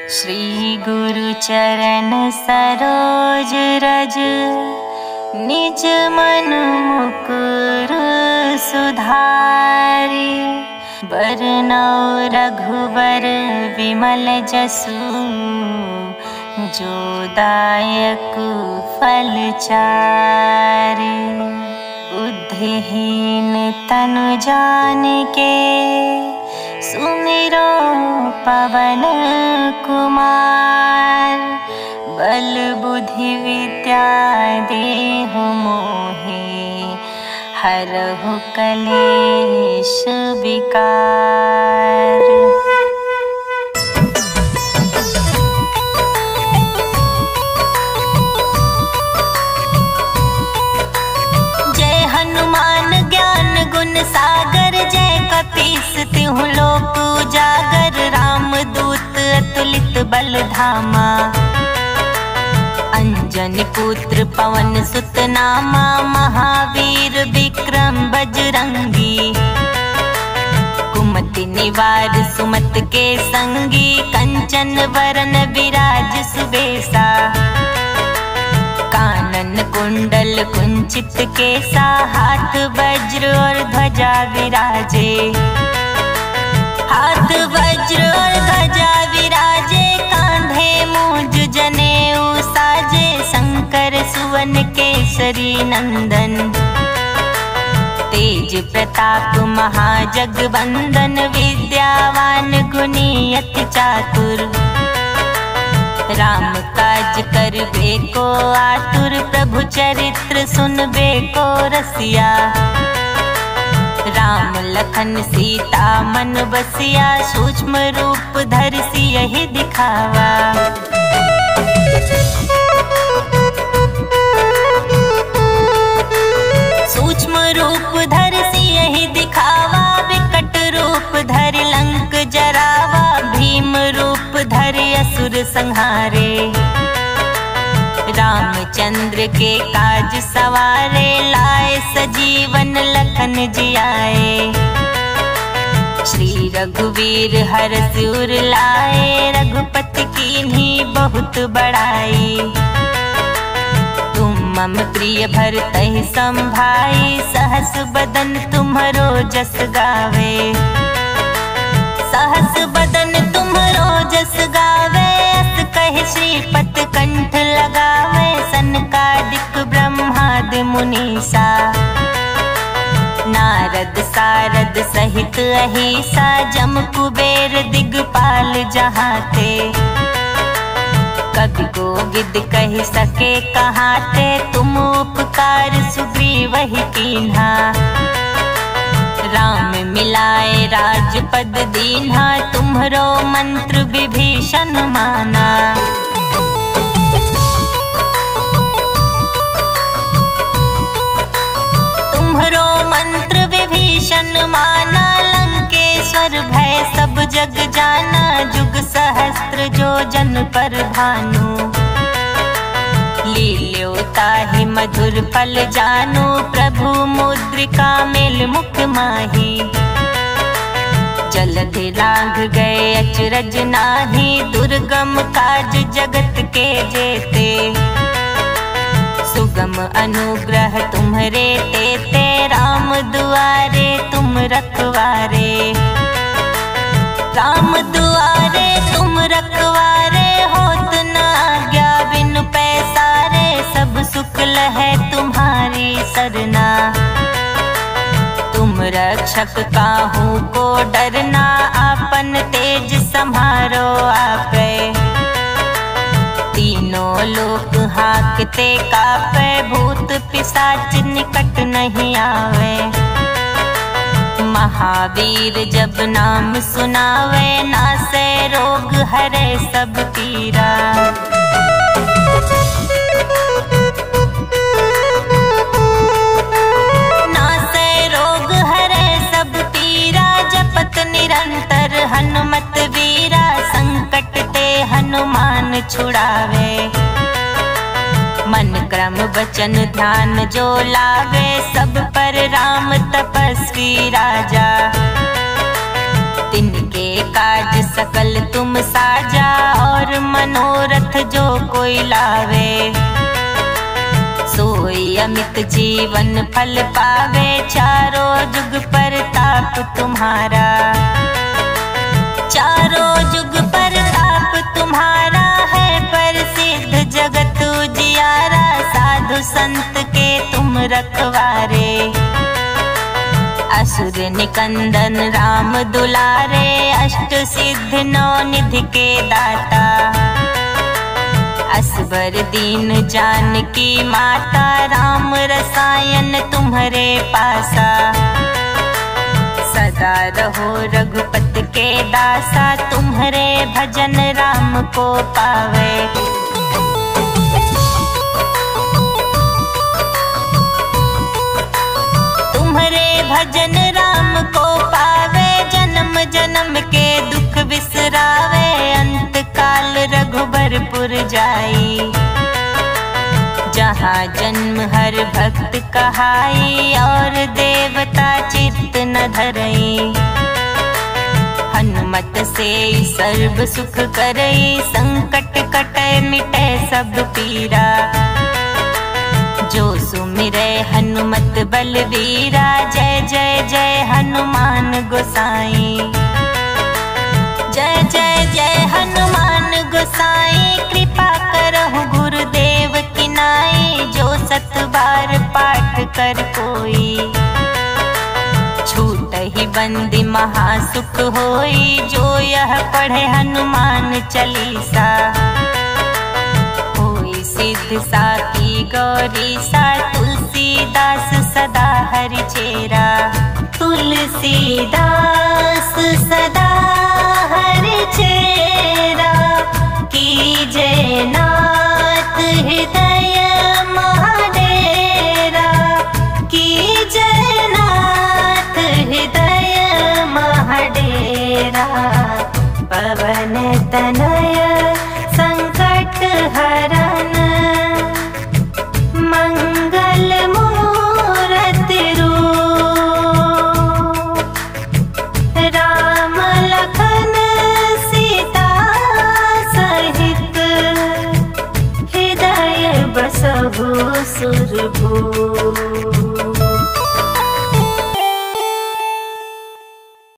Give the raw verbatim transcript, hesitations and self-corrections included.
श्री गुरु चरण सरोज रज, निज मन मुकुर सुधारी। बरनउँ रघुबर विमल जसु, जो दायक फल चारि। बुद्धिहीन तनु जानिके, सुमिरो पवन कुमार। बल बुद्धि विद्या देहु मोहि, हरहु कलेश विकार। जय हनुमान ज्ञान गुण सागर, जय कपीस तिहुँ लोक उजागर। रामदूत अतुलित बल धामा, अंजनी पुत्र पवन सुत नामा। महावीर विक्रम बजरंगी, कुमति निवार सुमति के संगी। कंचन वरन विराज सुबेसा, कानन कुंडल कुंचित केसा। हाथ वज्र और ध्वजा विराजे, हाथ वज्र और ध्वजा विराजे। कांधे मूंज जनेऊ साजे, शंकर सुवन केसरी नंदन। तेज प्रताप महाजगवंदन, विद्यावान गुणी अति चातुर। राम काज करबे को आतुर, प्रभु चरित्र सुनबे को रसिया। राम लखन सीता मन बसिया, सूक्ष्म रूप धरि सियहि दिखावा। सूक्ष्म रूप धरि सियहि दिखावा, विकट रूप धरि लंक जरावा। भीम रूप धरि असुर संहारे, रामचंद्र के काज सवारे। लाए सजीवन लखन जियाए, श्री रघुवीर हरष उर लाए। रघुपति कीन्ही बहुत बड़ाई, तुम मम प्रिय भरतहि संभाई। सहस बदन तुम्हरो जस गावे, सहस बदन तुम्हरो जस गावे। अस कहि श्रीपत कंठ लगावे, सनकादिक ब्रह्मादि मुनीसा। नारद सारद सहित अहिसा, जम कुबेर दिगपाल जहाते। कवि कोविद कहि सके कहाते, तुम उपकार सुग्रीवहि कीन्हा। राम मिलाए राजपद दीन्हा, तुम्हरो मंत्र विभीषण माना। तुम्हरो मंत्र विभीषण माना, लंकेश्वर भय सब जग जाना। जुग सहस्त्र जो जन पर भानु, लील्यो ताहि मधुर फल जानू। प्रभु मुद्रिका मेल मुख माही, जलधि लांघ गए अचरज नाही। दुर्गम काज जगत के जेते, सुगम अनुग्रह तुम्हरे तेते। राम दुआरे तुम रखवारे, राम दुआरे तुम रखवारे। होत न आज्ञा बिनु पैसारे, सब सुख लहै तुम्हारी सरना। तुम रक्षक काहू को डरना, आपन तेज सम्हारो आपे। तीनों लोक हांकते कापे, भूत पिशाच निकट नहीं आवे। महावीर जब नाम सुनावे, नासे रोग हरे सब पीरा। नासे रोग हरे सब पीरा, जपत निरंतर हनुमत वीरा। संकट ते हनुमान छुड़ावे, मन क्रम वचन ध्यान जो लागे। सब पर राम तपस्वी राजा, तिनके काज सकल तुम साजा, और मनोरथ जो कोई लावे, सोई अमित जीवन फल पावे। चारों जुग परताप तुम्हारा, चारों जुग परताप तुम्हारा है, प्रसिद्ध जगत उजियारा। साधु संत के तुम रखवारे, असुर निकंदन राम दुलारे। अष्ट सिद्ध नौ निधि के दाता, असबर दीन जानकी माता। राम रसायन तुम्हारे पासा, सदा रहो रघुपति के दासा। तुम्हारे भजन राम को पावे, तुम्हारे भजन राम को पावे। जन्म जन्म के दुख बिसरावे, अंत काल रघुबरपुर जाई। जहाँ जन्म हर भक्त कहाई, और देवता चित्त न धरई। हनुमत से सर्व सुख करई, संकट कटे मिटे सब पीरा। जो सुमिरै हनुमत बलवीरा, जय जय जय हनुमान गोसाई। जय जय जय हनुमान गोसाई, कृपा करहु गुरुदेव की नाई। जो सत बार पाठ कर कोई, छूट ही बंदी महासुख होई। जो यह पढ़े हनुमान चालीसा, सिद्ध साकी गौरी सा। तुलसीदास सदा हरि चेरा, तुलसीदास सदा हरि चेरा। कीजे नाथ हृदय महाडेरा, कीजे नाथ हृदय महाडेरा। पवन तन